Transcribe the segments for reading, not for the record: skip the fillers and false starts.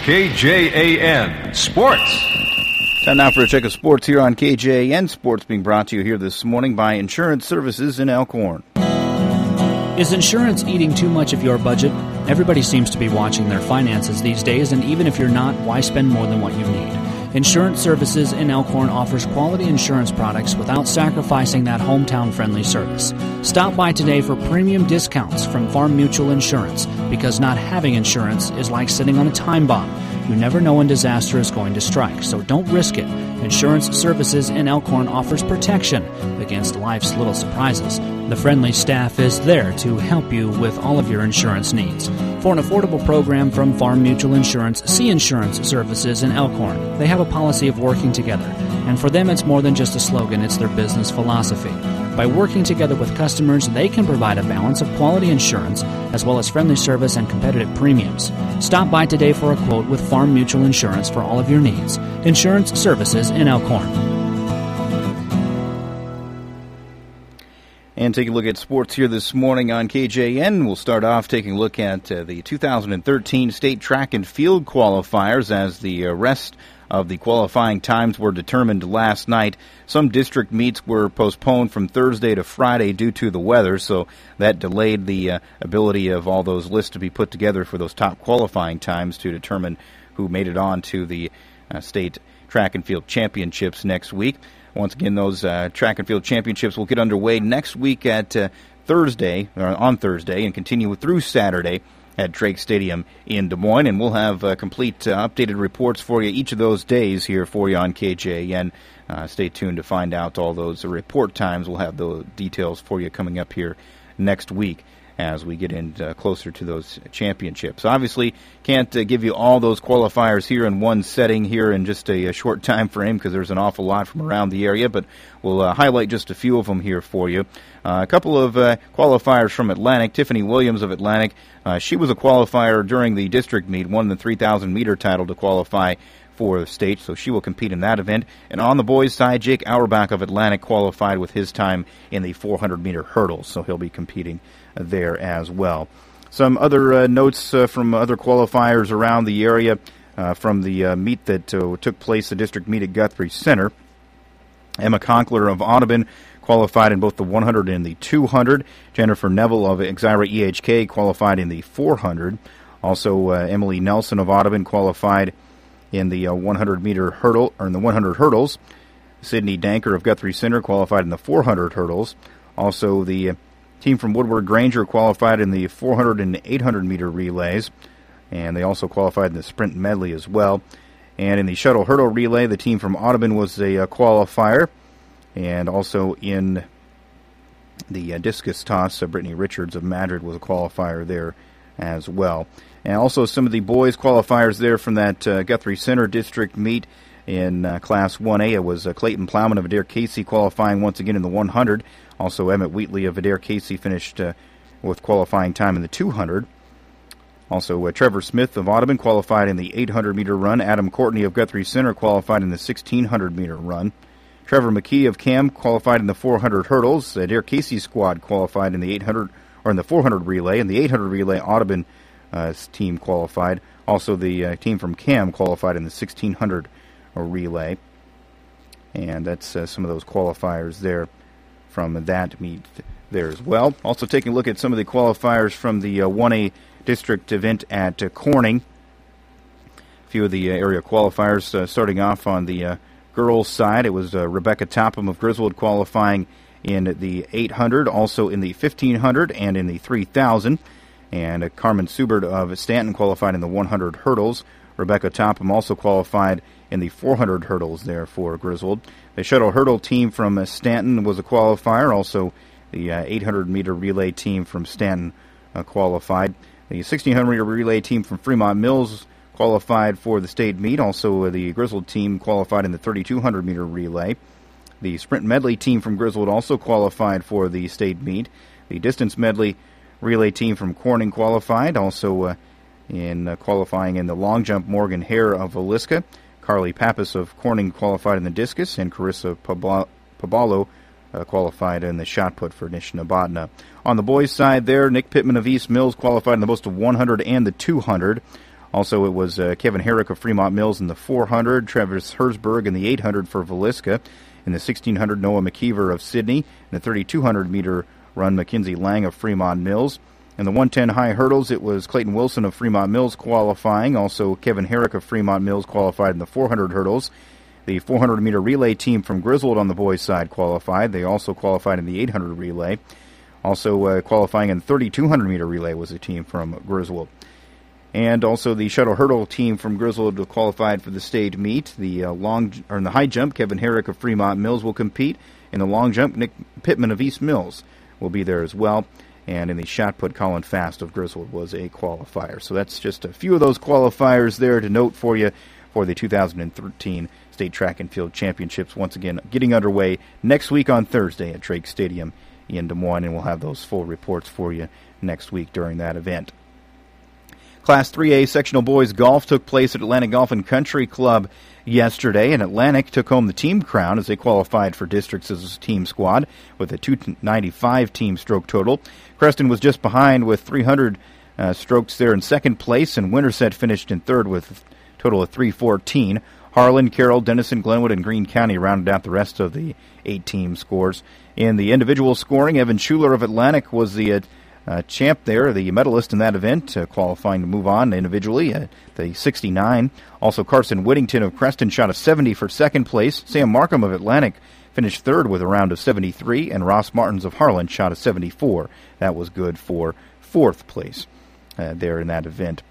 KJAN Sports. Time now for a check of sports here on KJAN Sports, being brought to you here this morning by Insurance Services in Elkhorn. Is insurance eating too much of your budget? Everybody seems to be watching their finances these days, and even if you're not, why spend more than what you need? Insurance Services in Elkhorn offers quality insurance products without sacrificing that hometown-friendly service. Stop by today for premium discounts from Farm Mutual Insurance, because not having insurance is like sitting on a time bomb. You never know when disaster is going to strike, so don't risk it. Insurance Services in Elkhorn offers protection against life's little surprises. The friendly staff is there to help you with all of your insurance needs. For an affordable program from Farm Mutual Insurance, see Insurance Services in Elkhorn. They have a policy of working together, and for them it's more than just a slogan, it's their business philosophy. By working together with customers, they can provide a balance of quality insurance as well as friendly service and competitive premiums. Stop by today for a quote with Farm Mutual Insurance for all of your needs. Insurance Services in Elkhorn. And take a look at sports here this morning on KJN. We'll start off taking a look at the 2013 state track and field qualifiers as the rest of the qualifying times were determined last night. Some district meets were postponed from Thursday to Friday due to the weather, so that delayed the ability of all those lists to be put together for those top qualifying times to determine who made it on to the state track and field championships next week. Once again, those track and field championships will get underway next week at on Thursday, and continue through Saturday at Drake Stadium in Des Moines, and we'll have complete updated reports for you each of those days here for you on KJN. Stay tuned to find out all those report times. We'll have the details for you coming up here next week as we get in closer to those championships. Obviously, can't give you all those qualifiers here in one setting here in just a short time frame because there's an awful lot from around the area, but we'll highlight just a few of them here for you. A couple of qualifiers from Atlantic. Tiffany Williams of Atlantic, she was a qualifier during the district meet, won the 3,000-meter title to qualify for the state, so she will compete in that event. And on the boys' side, Jake Auerbach of Atlantic qualified with his time in the 400-meter hurdles, so he'll be competing there as well. Some other notes from other qualifiers around the area from the meet that took place, the district meet at Guthrie Center. Emma Conkler of Audubon qualified in both the 100 and the 200. Jennifer Neville of Exira EHK qualified in the 400. Also, Emily Nelson of Audubon qualified in the 100-meter hurdle, or in the 100 hurdles. Sydney Danker of Guthrie Center qualified in the 400 hurdles. Also, the team from Woodward Granger qualified in the 400 and 800-meter relays, and they also qualified in the sprint medley as well. And in the shuttle hurdle relay, the team from Audubon was a qualifier, and also in the discus toss, Brittany Richards of Madrid was a qualifier there as well. And also some of the boys qualifiers there from that Guthrie Center district meet in Class 1A. It was Clayton Plowman of Adair Casey qualifying once again in the 100. Also Emmett Wheatley of Adair Casey finished with qualifying time in the 200. Also Trevor Smith of Audubon qualified in the 800-meter run. Adam Courtney of Guthrie Center qualified in the 1600-meter run. Trevor McKee of Cam qualified in the 400 hurdles. Adair Casey's squad qualified in the 800 or in the 400 relay. In the 800 relay, Audubon team qualified. Also, the team from Cam qualified in the 1600 relay. And that's some of those qualifiers there from that meet there as well. Also taking a look at some of the qualifiers from the 1A district event at Corning. A few of the area qualifiers starting off on the girls' side. It was Rebecca Topham of Griswold qualifying in the 800, also in the 1500 and in the 3000. And Carmen Subert of Stanton qualified in the 100 hurdles. Rebecca Topham also qualified in the 400 hurdles there for Griswold. The shuttle hurdle team from Stanton was a qualifier. Also, the 800-meter relay team from Stanton qualified. The 1600-meter relay team from Fremont Mills qualified for the state meet. Also, the Griswold team qualified in the 3200-meter relay. The sprint medley team from Griswold also qualified for the state meet. The distance medley relay team from Corning qualified. Also in qualifying in the long jump, Morgan Hare of Villisca. Carly Pappas of Corning qualified in the discus, and Carissa Pabalo qualified in the shot put for Nishnabotna. On the boys' side there, Nick Pittman of East Mills qualified in the both the 100 and the 200. Also, it was Kevin Herrick of Fremont Mills in the 400, Travis Herzberg in the 800 for Villisca. In the 1600, Noah McKeever of Sydney. In the 3200-meter run, Mackenzie Lang of Fremont Mills. In the 110 high hurdles, it was Clayton Wilson of Fremont Mills qualifying. Also, Kevin Herrick of Fremont Mills qualified in the 400 hurdles. The 400-meter relay team from Griswold on the boys' side qualified. They also qualified in the 800 relay. Also qualifying in the 3,200-meter relay was a team from Griswold. And also the shuttle hurdle team from Griswold qualified for the state meet. In the high jump, Kevin Herrick of Fremont Mills will compete. In the long jump, Nick Pittman of East Mills will be there as well. And in the shot put, Colin Fast of Griswold was a qualifier. So that's just a few of those qualifiers there to note for you for the 2013 State Track and Field Championships. Once again, getting underway next week on Thursday at Drake Stadium in Des Moines, and we'll have those full reports for you next week during that event. Class 3A sectional boys golf took place at Atlantic Golf and Country Club yesterday, and Atlantic took home the team crown as they qualified for districts as a team squad with a 295 team stroke total. Creston was just behind with 300 strokes there in second place, and Winterset finished in third with a total of 314. Harlan, Carroll, Denison, Glenwood, and Greene County rounded out the rest of the 8-team scores. In the individual scoring, Evan Schuler of Atlantic was the champ there, the medalist in that event, qualifying to move on individually at the 69. Also, Carson Whittington of Creston shot a 70 for second place. Sam Markham of Atlantic finished third with a round of 73, and Ross Martins of Harlan shot a 74. That was good for fourth place there in that event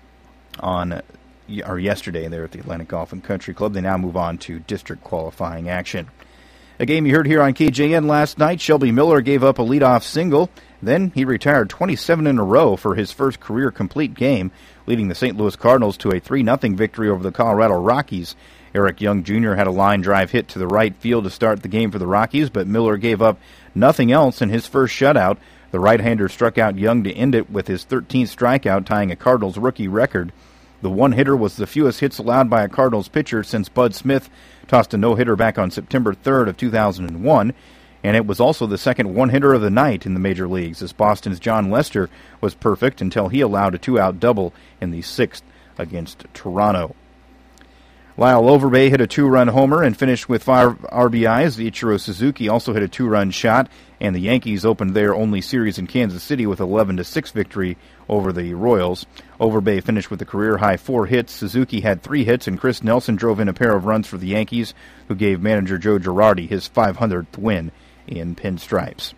yesterday there at the Atlantic Golf and Country Club. They now move on to district qualifying action. A game you heard here on KJN last night, Shelby Miller gave up a leadoff single. Then he retired 27 in a row for his first career complete game, leading the St. Louis Cardinals to a 3-0 victory over the Colorado Rockies. Eric Young Jr. had a line drive hit to the right field to start the game for the Rockies, but Miller gave up nothing else in his first shutout. The right-hander struck out Young to end it with his 13th strikeout, tying a Cardinals rookie record. The one-hitter was the fewest hits allowed by a Cardinals pitcher since Bud Smith tossed a no-hitter back on September 3rd of 2001, and it was also the second one-hitter of the night in the major leagues, as Boston's John Lester was perfect until he allowed a 2-out double in the 6th against Toronto. Lyle Overbay hit a 2-run homer and finished with 5 RBIs. Ichiro Suzuki also hit a 2-run shot, and the Yankees opened their only series in Kansas City with 11-6 victory over the Royals. Overbay finished with a career-high 4 hits. Suzuki had 3 hits, and Chris Nelson drove in a pair of runs for the Yankees, who gave manager Joe Girardi his 500th win in pinstripes.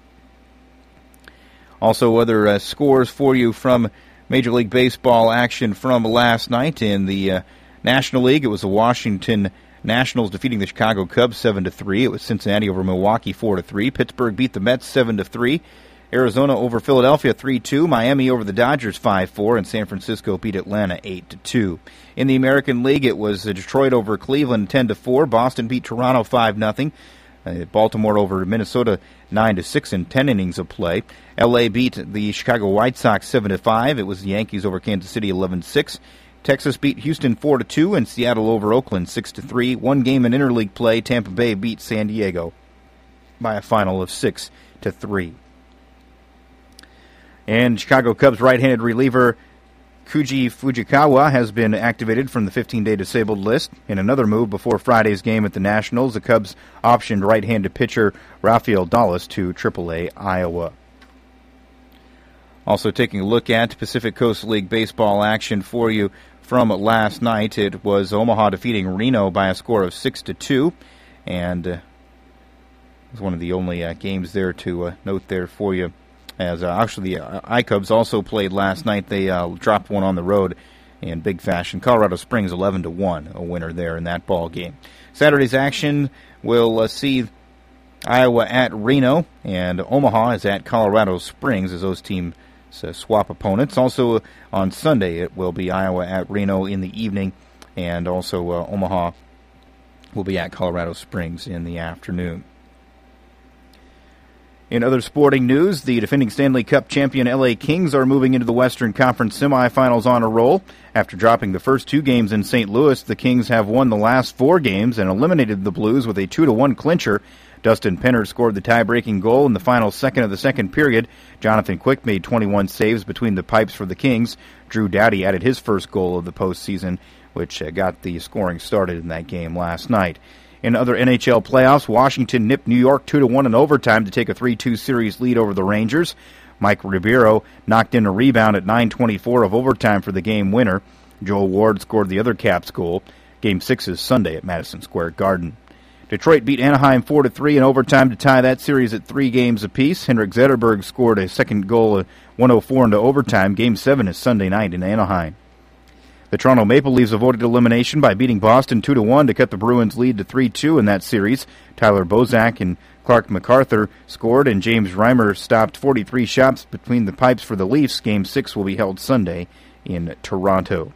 Also, other scores for you from Major League Baseball action from last night in the National League. It was the Washington Nationals defeating the Chicago Cubs 7-3. It was Cincinnati over Milwaukee 4-3. Pittsburgh beat the Mets 7-3. Arizona over Philadelphia 3-2. Miami over the Dodgers 5-4. And San Francisco beat Atlanta 8-2. In the American League, it was Detroit over Cleveland 10-4. Boston beat Toronto 5-0. Baltimore over Minnesota 9-6 in 10 innings of play. L.A. beat the Chicago White Sox 7-5. It was the Yankees over Kansas City 11-6. Texas beat Houston 4-2, and Seattle over Oakland 6-3. One game in interleague play, Tampa Bay beat San Diego by a final of 6-3. And Chicago Cubs right-handed reliever Kuji Fujikawa has been activated from the 15-day disabled list. In another move before Friday's game at the Nationals, the Cubs optioned right-handed pitcher Rafael Dallas to AAA Iowa. Also taking a look at Pacific Coast League baseball action for you from last night. It was Omaha defeating Reno by a score of 6-2, and it was one of the only games there to note there for you. As actually the I-Cubs also played last night. They dropped one on the road in big fashion. Colorado Springs 11-1, a winner there in that ball game. Saturday's action will see Iowa at Reno, and Omaha is at Colorado Springs as those teams swap opponents. Also on Sunday, it will be Iowa at Reno in the evening, and also Omaha will be at Colorado Springs in the afternoon. In other sporting news, the defending Stanley Cup champion LA Kings are moving into the Western Conference semifinals on a roll. After dropping the first 2 games in St. Louis, the Kings have won the last 4 games and eliminated the Blues with a 2-1 clincher. Dustin Penner scored the tie-breaking goal in the final second of the second period. Jonathan Quick made 21 saves between the pipes for the Kings. Drew Doughty added his first goal of the postseason, which got the scoring started in that game last night. In other NHL playoffs, Washington nipped New York 2-1 in overtime to take a 3-2 series lead over the Rangers. Mike Ribeiro knocked in a rebound at 9:24 of overtime for the game winner. Joel Ward scored the other Caps goal. Game 6 is Sunday at Madison Square Garden. Detroit beat Anaheim 4-3 in overtime to tie that series at 3 games apiece. Henrik Zetterberg scored a second goal at 1:04 into overtime. Game 7 is Sunday night in Anaheim. The Toronto Maple Leafs avoided elimination by beating Boston 2-1 to cut the Bruins' lead to 3-2 in that series. Tyler Bozak and Clark MacArthur scored, and James Reimer stopped 43 shots between the pipes for the Leafs. Game 6 will be held Sunday in Toronto.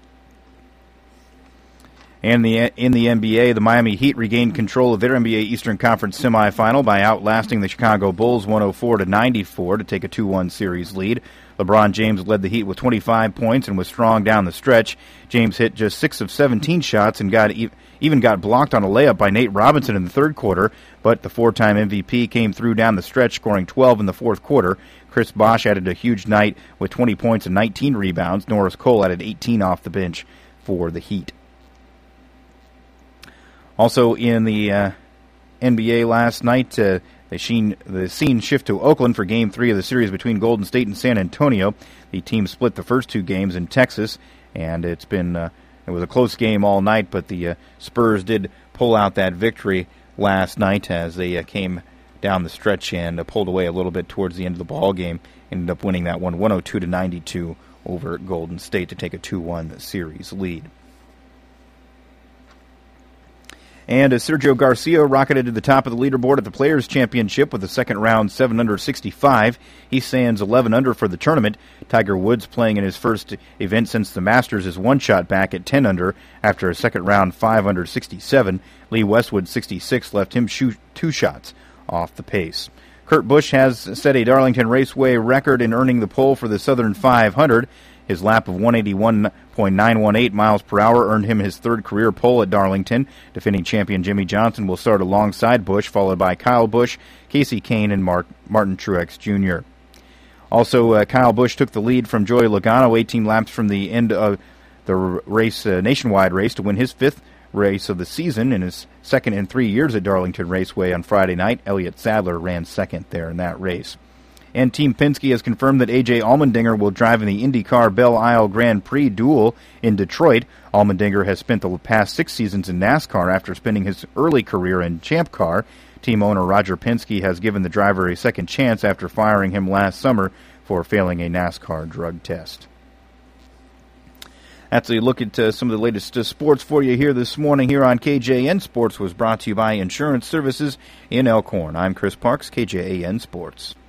And in the NBA, the Miami Heat regained control of their NBA Eastern Conference semifinal by outlasting the Chicago Bulls 104-94 to take a 2-1 series lead. LeBron James led the Heat with 25 points and was strong down the stretch. James hit just 6 of 17 shots and even got blocked on a layup by Nate Robinson in the third quarter, but the 4-time MVP came through down the stretch, scoring 12 in the fourth quarter. Chris Bosh added a huge night with 20 points and 19 rebounds. Norris Cole added 18 off the bench for the Heat. Also in the NBA last night, the scene shift to Oakland for Game 3 of the series between Golden State and San Antonio. The team split the first 2 games in Texas, and it was a close game all night, but the Spurs did pull out that victory last night as they came down the stretch and pulled away a little bit towards the end of the ball game. Ended up winning that one 102-92 over Golden State to take a 2-1 series lead. And Sergio Garcia rocketed to the top of the leaderboard at the Players' Championship with a second-round 7-under 65. He stands 11-under for the tournament. Tiger Woods, playing in his first event since the Masters, is one shot back at 10-under after a second-round 5-under 67. Lee Westwood's 66 left him 2 shots off the pace. Kurt Busch has set a Darlington Raceway record in earning the pole for the Southern 500. His lap of 181.918 miles per hour earned him his third career pole at Darlington. Defending champion Jimmy Johnson will start alongside Busch, followed by Kyle Busch, Casey Kane, and Martin Truex Jr. Also, Kyle Busch took the lead from Joey Logano 18 laps from the end of the race, nationwide race, to win his 5th race of the season in his second in 3 years at Darlington Raceway on Friday night. Elliott Sadler ran second there in that race. And Team Penske has confirmed that A.J. Allmendinger will drive in the IndyCar Belle Isle Grand Prix Duel in Detroit. Allmendinger has spent the past 6 seasons in NASCAR after spending his early career in Champ Car. Team owner Roger Penske has given the driver a second chance after firing him last summer for failing a NASCAR drug test. That's a look at some of the latest sports for you here this morning here on KJN. Sports was brought to you by Insurance Services in Elkhorn. I'm Chris Parks, KJAN Sports.